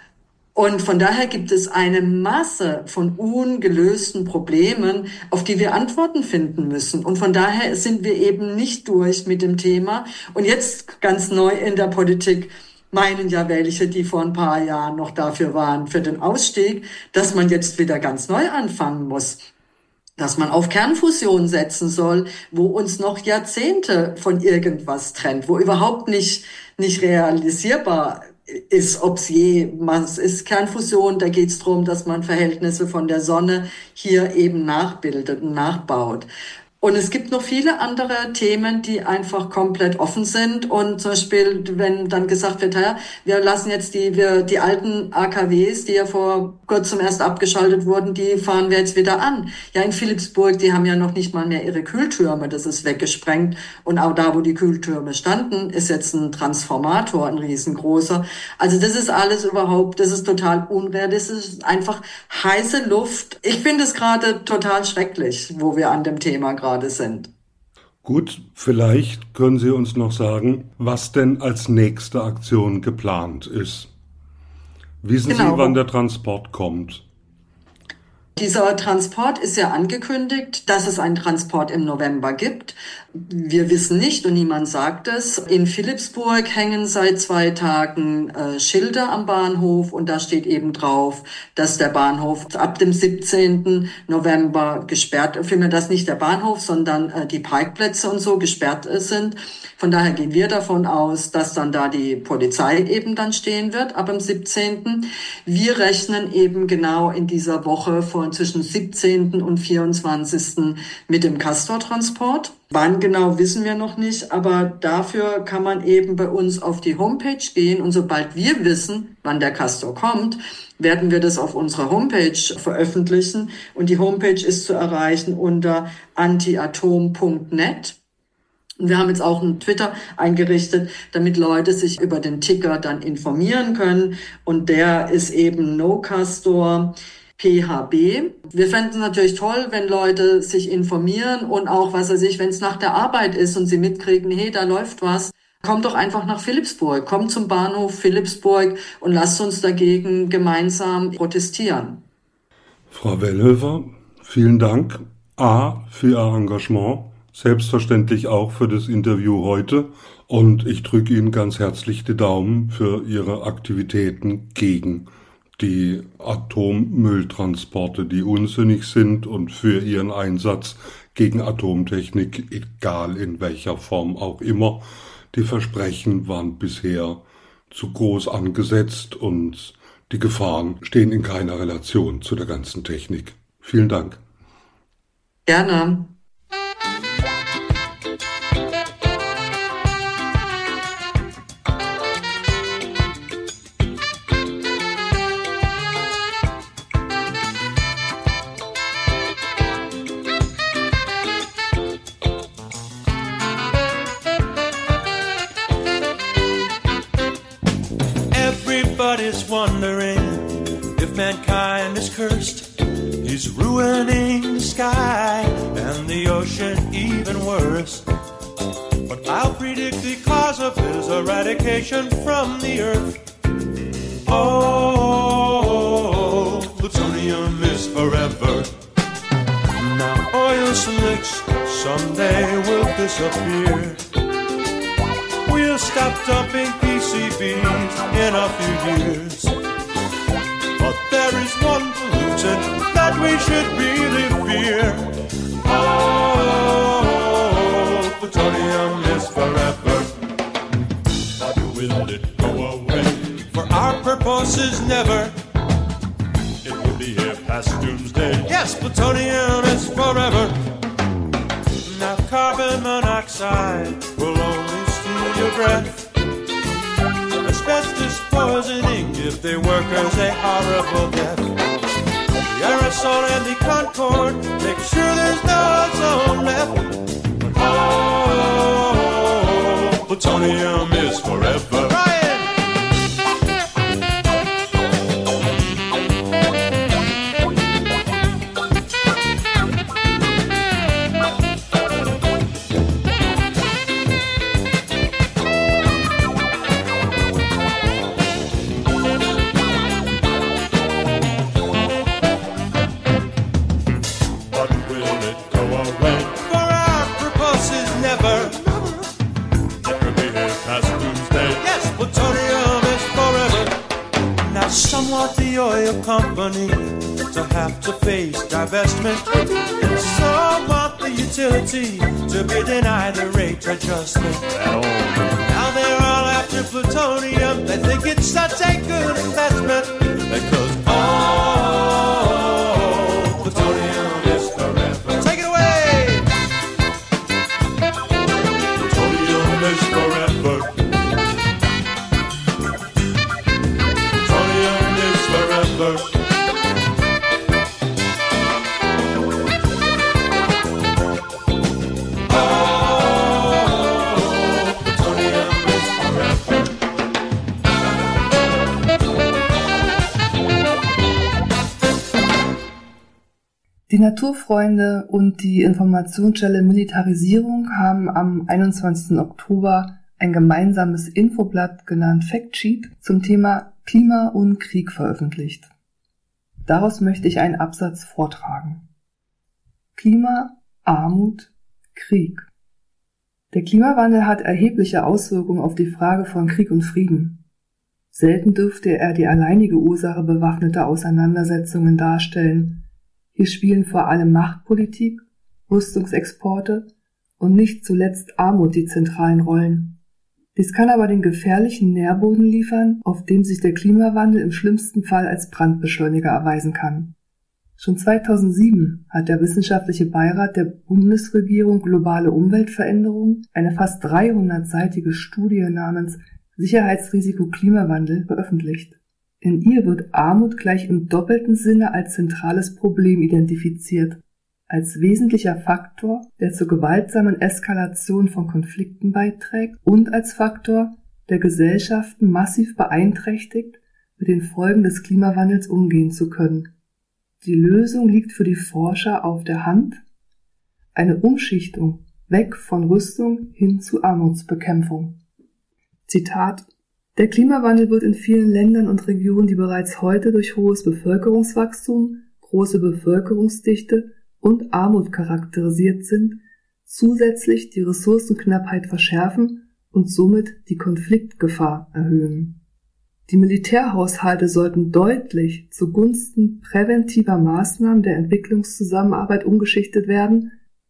Und von daher gibt es eine Masse von ungelösten Problemen, auf die wir Antworten finden müssen. Und von daher sind wir eben nicht durch mit dem Thema. Und jetzt ganz neu in der Politik meinen ja welche, die vor ein paar Jahren noch dafür waren, für den Ausstieg, dass man jetzt wieder ganz neu anfangen muss. Dass man auf Kernfusion setzen soll, wo uns noch Jahrzehnte von irgendwas trennt, wo überhaupt nicht, nicht realisierbar ist, ob es je, was ist Kernfusion, da geht es darum, dass man Verhältnisse von der Sonne hier eben nachbildet und nachbaut. Und es gibt noch viele andere Themen, die einfach komplett offen sind. Und zum Beispiel, wenn dann gesagt wird, ja, wir lassen jetzt die, wir, die alten A K Ws, die ja vor kurzem erst abgeschaltet wurden, die fahren wir jetzt wieder an. Ja, in Philipsburg, die haben ja noch nicht mal mehr ihre Kühltürme, das ist weggesprengt. Und auch da, wo die Kühltürme standen, ist jetzt ein Transformator, ein riesengroßer. Also das ist alles überhaupt, das ist total unrealistisch, einfach heiße Luft. Ich finde es gerade total schrecklich, wo wir an dem Thema gerade sind. Gut, vielleicht können Sie uns noch sagen, was denn als nächste Aktion geplant ist. Wissen Genau. Sie, wann der Transport kommt? Dieser Transport ist ja angekündigt, dass es einen Transport im November gibt. Wir wissen nicht und niemand sagt es. In Philipsburg hängen seit zwei Tagen äh, Schilder am Bahnhof und da steht eben drauf, dass der Bahnhof ab dem siebzehnten November gesperrt, vielmehr das nicht der Bahnhof, sondern äh, die Parkplätze und so gesperrt äh, sind. Von daher gehen wir davon aus, dass dann da die Polizei eben dann stehen wird ab dem siebzehnten Wir rechnen eben genau in dieser Woche von zwischen siebzehnten und vierundzwanzigsten mit dem Castor-Transport. Wann genau, wissen wir noch nicht, aber dafür kann man eben bei uns auf die Homepage gehen und sobald wir wissen, wann der Castor kommt, werden wir das auf unserer Homepage veröffentlichen und die Homepage ist zu erreichen unter antiatom punkt net. Und wir haben jetzt auch einen Twitter eingerichtet, damit Leute sich über den Ticker dann informieren können und der ist eben NoCastor P H B. Wir fänden es natürlich toll, wenn Leute sich informieren und auch, was weiß ich, wenn es nach der Arbeit ist und sie mitkriegen, hey, da läuft was, kommt doch einfach nach Philipsburg, kommt zum Bahnhof Philipsburg und lasst uns dagegen gemeinsam protestieren. Frau Wellhöfer, vielen Dank A für Ihr Engagement, selbstverständlich auch für das Interview heute und ich drücke Ihnen ganz herzlich die Daumen für Ihre Aktivitäten gegen die Atommülltransporte, die unsinnig sind und für Ihren Einsatz gegen Atomtechnik, egal in welcher Form auch immer. Die Versprechen waren bisher zu groß angesetzt und die Gefahren stehen in keiner Relation zu der ganzen Technik. Vielen Dank. Gerne. Everybody's wondering if mankind is cursed. He's ruining the sky and the ocean even worse. But I'll predict the cause of his eradication from the earth. Oh, plutonium is forever. Now oil slicks someday will disappear. We'll stop dumping P C Bs in a few years. But there is one pollutant that we should really fear. Oh, plutonium is forever. But will it go away? For our purposes never. It will be here past doomsday. Yes, plutonium is forever. Now carbon monoxide will only steal your breath. Asbestos poisoning give the workers a horrible death. The aerosol and the Concorde make sure there's no ozone left. Oh, plutonium is forever. Company to have to face divestment. Some want the utility to be denied the rate adjustment at all. Now they're all after plutonium. They think it's such a good investment because oh, plutonium is forever. Take it away. Plutonium is forever. Plutonium is forever. Die Naturfreunde und die Informationsstelle Militarisierung haben am einundzwanzigsten Oktober ein gemeinsames Infoblatt genannt Factsheet zum Thema Klima und Krieg veröffentlicht. Daraus möchte ich einen Absatz vortragen. Klima, Armut, Krieg. Der Klimawandel hat erhebliche Auswirkungen auf die Frage von Krieg und Frieden. Selten dürfte er die alleinige Ursache bewaffneter Auseinandersetzungen darstellen. Hier spielen vor allem Machtpolitik, Rüstungsexporte und nicht zuletzt Armut die zentralen Rollen. Dies kann aber den gefährlichen Nährboden liefern, auf dem sich der Klimawandel im schlimmsten Fall als Brandbeschleuniger erweisen kann. Schon zweitausendsieben hat der Wissenschaftliche Beirat der Bundesregierung Globale Umweltveränderung eine fast dreihundertseitige Studie namens Sicherheitsrisiko Klimawandel veröffentlicht. In ihr wird Armut gleich im doppelten Sinne als zentrales Problem identifiziert, als wesentlicher Faktor, der zur gewaltsamen Eskalation von Konflikten beiträgt und als Faktor, der Gesellschaften massiv beeinträchtigt, mit den Folgen des Klimawandels umgehen zu können. Die Lösung liegt für die Forscher auf der Hand: eine Umschichtung weg von Rüstung hin zu Armutsbekämpfung. Zitat: Der Klimawandel wird in vielen Ländern und Regionen, die bereits heute durch hohes Bevölkerungswachstum, große Bevölkerungsdichte und Armut charakterisiert sind, zusätzlich die Ressourcenknappheit verschärfen und somit die Konfliktgefahr erhöhen. Die Militärhaushalte sollten deutlich zugunsten präventiver Maßnahmen der Entwicklungszusammenarbeit umgeschichtet werden.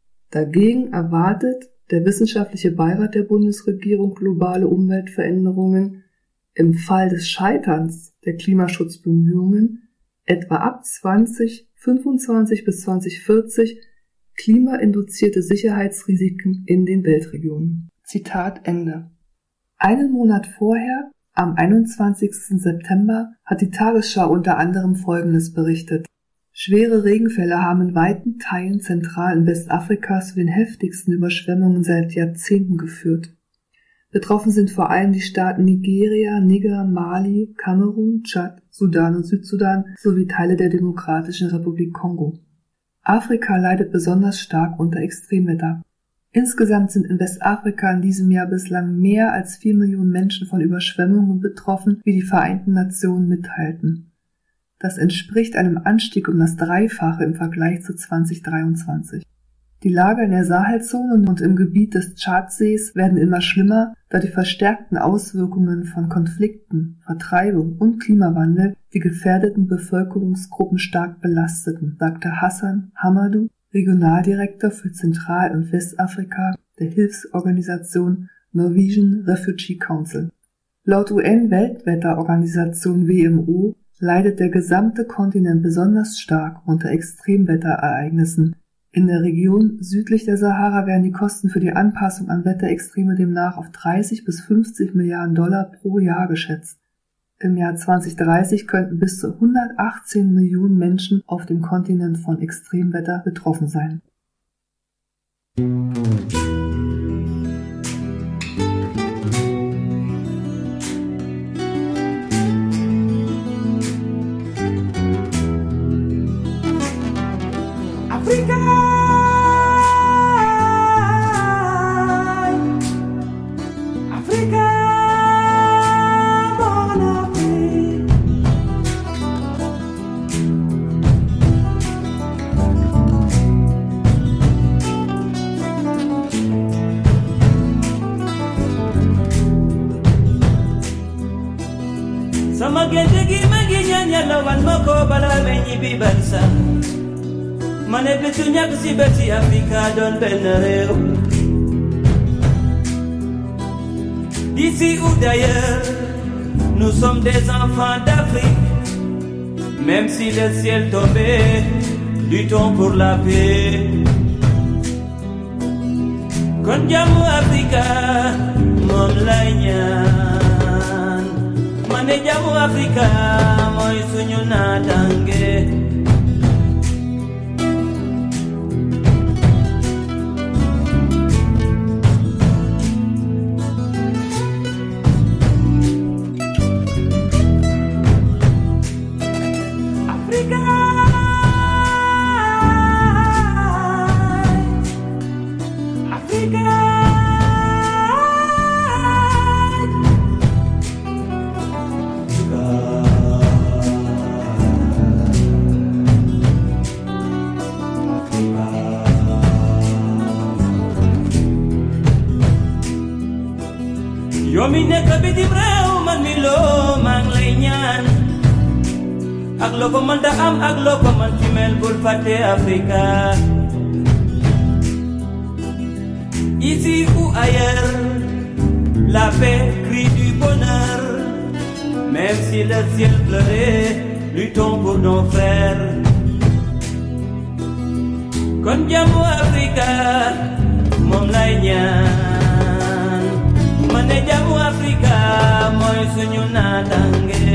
Dagegen erwartet der Wissenschaftliche Beirat der Bundesregierung Globale Umweltveränderungen im Fall des Scheiterns der Klimaschutzbemühungen etwa ab zwanzig fünfundzwanzig bis zwanzig vierzig klimainduzierte Sicherheitsrisiken in den Weltregionen. Zitat Ende. Einen Monat vorher, am einundzwanzigsten September, hat die Tagesschau unter anderem Folgendes berichtet. Schwere Regenfälle haben in weiten Teilen Zentral- und Westafrikas zu den heftigsten Überschwemmungen seit Jahrzehnten geführt. Betroffen sind vor allem die Staaten Nigeria, Niger, Mali, Kamerun, Tschad, Sudan und Südsudan sowie Teile der Demokratischen Republik Kongo. Afrika leidet besonders stark unter Extremwetter. Insgesamt sind in Westafrika in diesem Jahr bislang mehr als vier Millionen Menschen von Überschwemmungen betroffen, wie die Vereinten Nationen mitteilten. Das entspricht einem Anstieg um das Dreifache im Vergleich zu zweitausenddreiundzwanzig. Die Lage in der Sahelzone und im Gebiet des Tschadsees werden immer schlimmer, da die verstärkten Auswirkungen von Konflikten, Vertreibung und Klimawandel die gefährdeten Bevölkerungsgruppen stark belasteten, sagte Hassan Hamadou, Regionaldirektor für Zentral- und Westafrika der Hilfsorganisation Norwegian Refugee Council. Laut U N-Weltwetterorganisation W M O leidet der gesamte Kontinent besonders stark unter Extremwetterereignissen. In der Region südlich der Sahara werden die Kosten für die Anpassung an Wetterextreme demnach auf dreißig bis fünfzig Milliarden Dollar pro Jahr geschätzt. Im Jahr zweitausenddreißig könnten bis zu hundertachtzehn Millionen Menschen auf dem Kontinent von Extremwetter betroffen sein. Sama gente gi mangi ñaan yàlla wan ma ko balaa may ñibbi barsa ma ne bésu ñàkk si bési Afrika doon benn réew. D'ici ou d'ailleurs, nous sommes des enfants d'Afrique. Même si le ciel tombait, luttons pour la paix. Kon jàmmu Afrika moom lay ñaan ma ne jàmmu Afrika mooy suñu naataange. Yow mi nekk bitim réew man mi loo maa ngi lay ñaan ak loo ko mën da am ak loo ko mën ci mel bul fàtte Afrika. Ici ou ailleurs, la paix crie du bonheur. Même si le ciel pleurait, luttons pour nos frères. Kon jàmmu Afrika moom lay ñaan ma ne jàmmu Afrika mooy suñu naataange.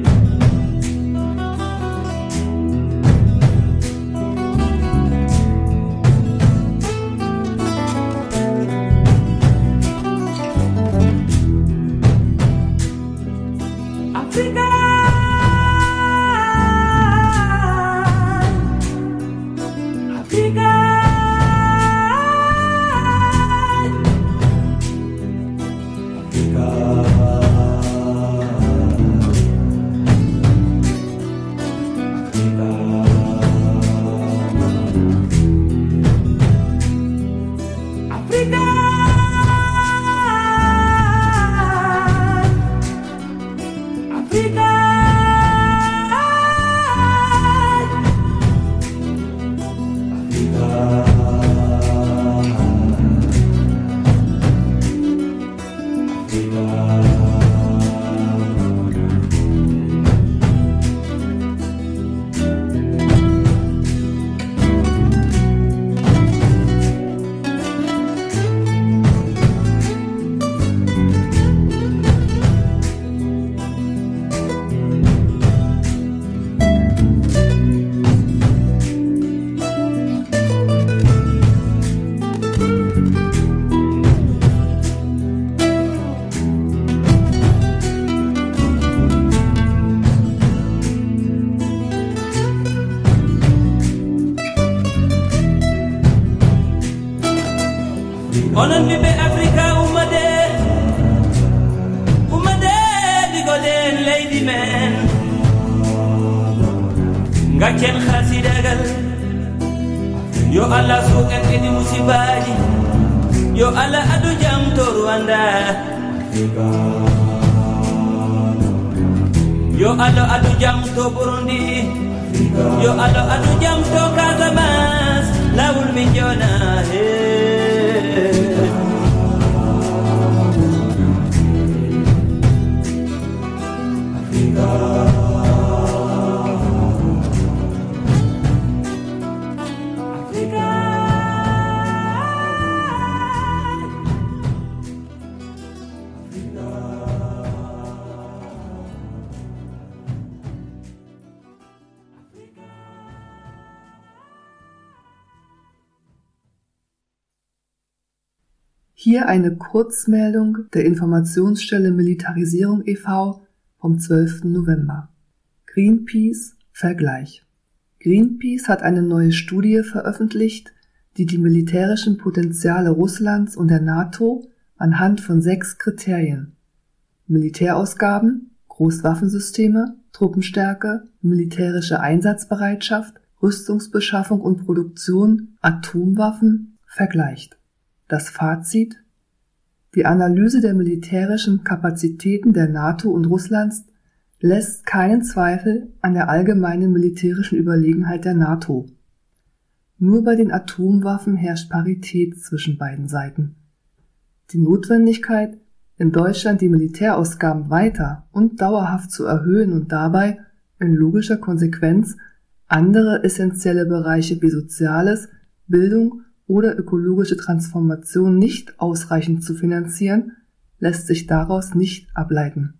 Africa, Africa. Onon ɓiɓɓe Afrika ummade ummade ɗigoɗen leydi men gaccen hasidagal yo Allah suuƙen ɗiɗi musibaji yo Allah adu jam to Rwanda yo Allah adu jam to Burundi yo Allah adu jam to Casamance lawol min jona he Hier eine Kurzmeldung der Informationsstelle Militarisierung e V vom zwölften November. Greenpeace Vergleich. Greenpeace hat eine neue Studie veröffentlicht, die die militärischen Potenziale Russlands und der NATO anhand von sechs Kriterien Militärausgaben, Großwaffensysteme, Truppenstärke, militärische Einsatzbereitschaft, Rüstungsbeschaffung und Produktion, Atomwaffen vergleicht. Das Fazit: Die Analyse der militärischen Kapazitäten der NATO und Russlands lässt keinen Zweifel an der allgemeinen militärischen Überlegenheit der NATO. Nur bei den Atomwaffen herrscht Parität zwischen beiden Seiten. Die Notwendigkeit, in Deutschland die Militärausgaben weiter und dauerhaft zu erhöhen und dabei, in logischer Konsequenz, andere essentielle Bereiche wie Soziales, Bildung oder ökologische Transformation nicht ausreichend zu finanzieren, lässt sich daraus nicht ableiten.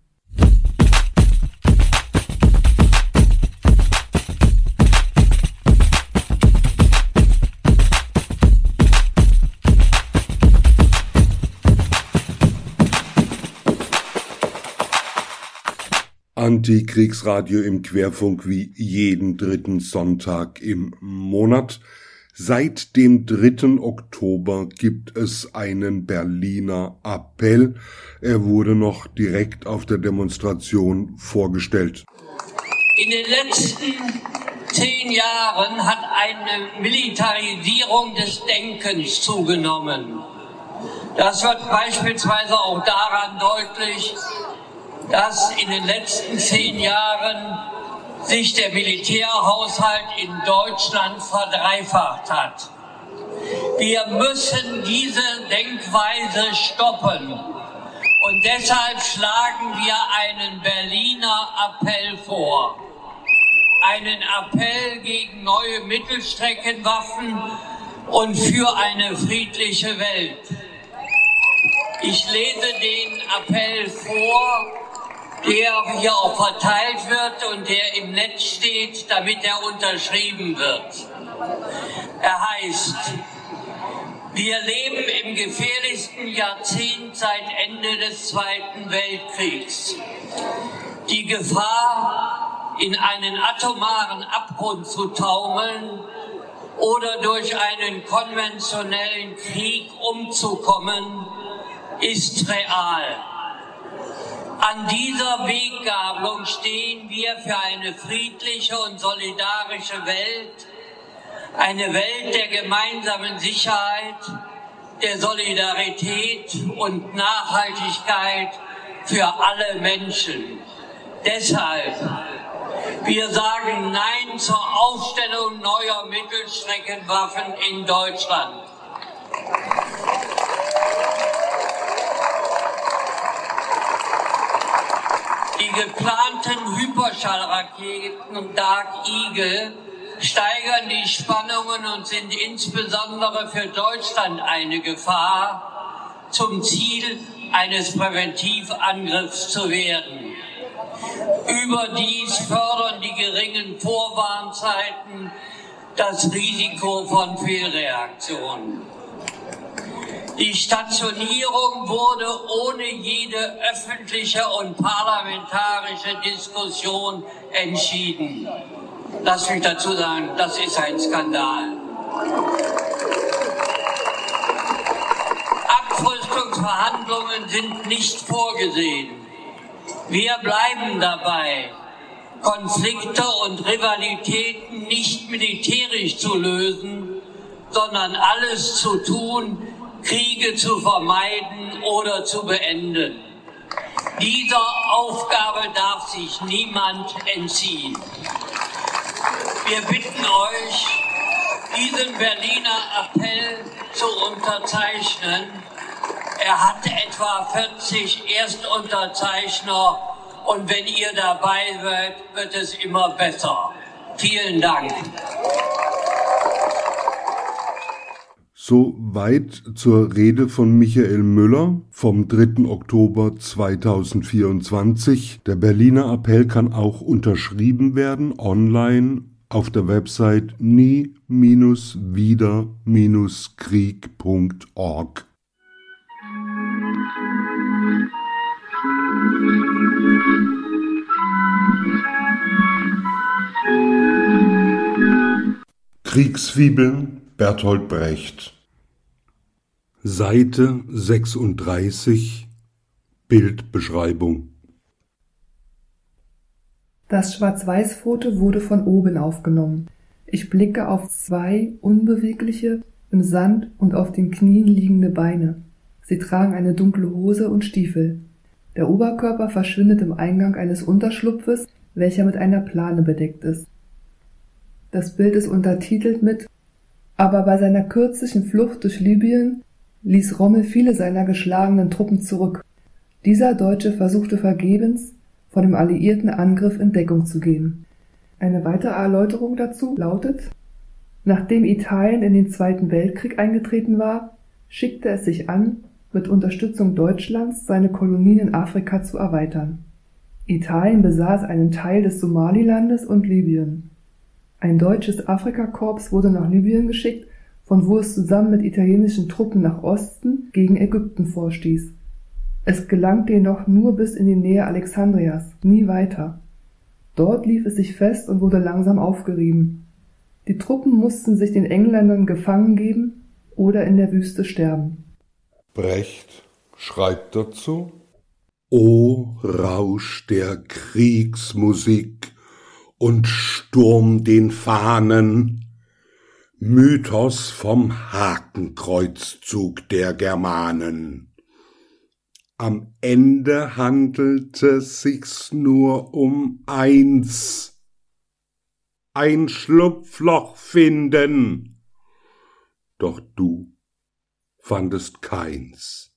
Antikriegsradio im Querfunk wie jeden dritten Sonntag im Monat. Seit dem dritten Oktober gibt es einen Berliner Appell. Er wurde noch direkt auf der Demonstration vorgestellt. In den letzten zehn Jahren hat eine Militarisierung des Denkens zugenommen. Das wird beispielsweise auch daran deutlich, dass in den letzten zehn Jahren sich der Militärhaushalt in Deutschland verdreifacht hat. Wir müssen diese Denkweise stoppen. Und deshalb schlagen wir einen Berliner Appell vor. Einen Appell gegen neue Mittelstreckenwaffen und für eine friedliche Welt. Ich lese den Appell vor, der hier auch verteilt wird und der im Netz steht, damit er unterschrieben wird. Er heißt: Wir leben im gefährlichsten Jahrzehnt seit Ende des Zweiten Weltkriegs. Die Gefahr, in einen atomaren Abgrund zu taumeln oder durch einen konventionellen Krieg umzukommen, ist real. An dieser Weggabelung stehen wir für eine friedliche und solidarische Welt, eine Welt der gemeinsamen Sicherheit, der Solidarität und Nachhaltigkeit für alle Menschen. Deshalb, wir sagen Nein zur Aufstellung neuer Mittelstreckenwaffen in Deutschland. Die geplanten Hyperschallraketen Dark Eagle steigern die Spannungen und sind insbesondere für Deutschland eine Gefahr, zum Ziel eines Präventivangriffs zu werden. Überdies fördern die geringen Vorwarnzeiten das Risiko von Fehlreaktionen. Die Stationierung wurde ohne jede öffentliche und parlamentarische Diskussion entschieden. Lass mich dazu sagen, das ist ein Skandal. Abrüstungsverhandlungen sind nicht vorgesehen. Wir bleiben dabei, Konflikte und Rivalitäten nicht militärisch zu lösen, sondern alles zu tun, Kriege zu vermeiden oder zu beenden. Dieser Aufgabe darf sich niemand entziehen. Wir bitten euch, diesen Berliner Appell zu unterzeichnen. Er hat etwa vierzig Erstunterzeichner und wenn ihr dabei seid, wird es immer besser. Vielen Dank. Soweit zur Rede von Michael Müller vom dritten Oktober zweitausendvierundzwanzig. Der Berliner Appell kann auch unterschrieben werden online auf der Website nie wieder krieg punkt org. Kriegsfibeln Bertolt Brecht. Seite sechsunddreißig. Bildbeschreibung. Das Schwarz-Weiß-Foto wurde von oben aufgenommen. Ich blicke auf zwei unbewegliche, im Sand und auf den Knien liegende Beine. Sie tragen eine dunkle Hose und Stiefel. Der Oberkörper verschwindet im Eingang eines Unterschlupfes, welcher mit einer Plane bedeckt ist. Das Bild ist untertitelt mit „Aber bei seiner kürzlichen Flucht durch Libyen ließ Rommel viele seiner geschlagenen Truppen zurück. Dieser Deutsche versuchte vergebens, vor dem alliierten Angriff in Deckung zu gehen." Eine weitere Erläuterung dazu lautet: Nachdem Italien in den Zweiten Weltkrieg eingetreten war, schickte es sich an, mit Unterstützung Deutschlands seine Kolonien in Afrika zu erweitern. Italien besaß einen Teil des Somalilandes und Libyen. Ein deutsches Afrikakorps wurde nach Libyen geschickt, von wo es zusammen mit italienischen Truppen nach Osten gegen Ägypten vorstieß. Es gelangte jedoch nur bis in die Nähe Alexandrias, nie weiter. Dort lief es sich fest und wurde langsam aufgerieben. Die Truppen mussten sich den Engländern gefangen geben oder in der Wüste sterben. Brecht schreibt dazu: O Rausch der Kriegsmusik und Sturm den Fahnen, Mythos vom Hakenkreuzzug der Germanen. Am Ende handelte sich's nur um eins: ein Schlupfloch finden. Doch du fandest keins.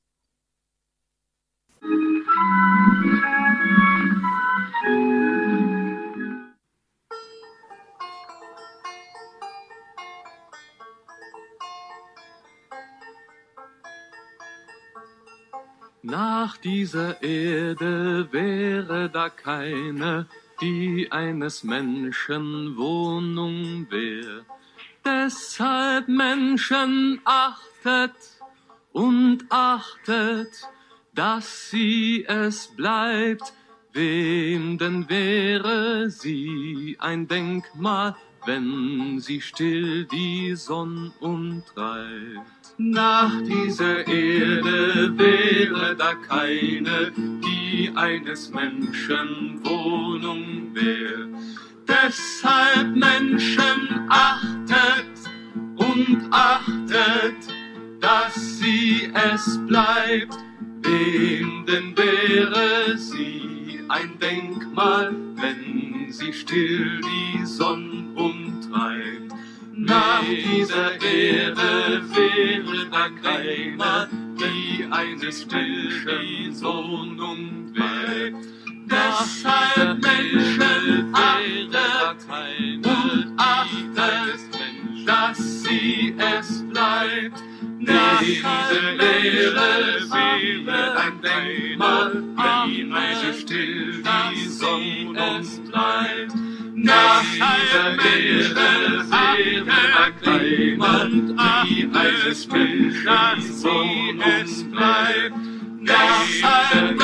Nach dieser Erde wäre da keine, die eines Menschen Wohnung wär. Deshalb Menschen achtet und achtet, dass sie es bleibt. Wem denn wäre sie ein Denkmal, wenn sie still die Sonn umtreibt? Nach dieser Erde wäre da keine, die eines Menschen Wohnung wär. Deshalb Menschen achtet und achtet, dass sie es bleibt. Wem denn wäre sie ein Denkmal, wenn sie still die Sonn umtreibt? Nach dieser Erde wäre da keiner, die eines stillen Wohnung wär. Deshalb Menschen achtet und achtet, dass sie es bleibt. Nach dieser Erde wäre ein Denkmal, wenn sie still die Sonne umtreibt. Nach dieser Erde wäre niemand die eines Menschen, dass sie es bleibt. Nach dieser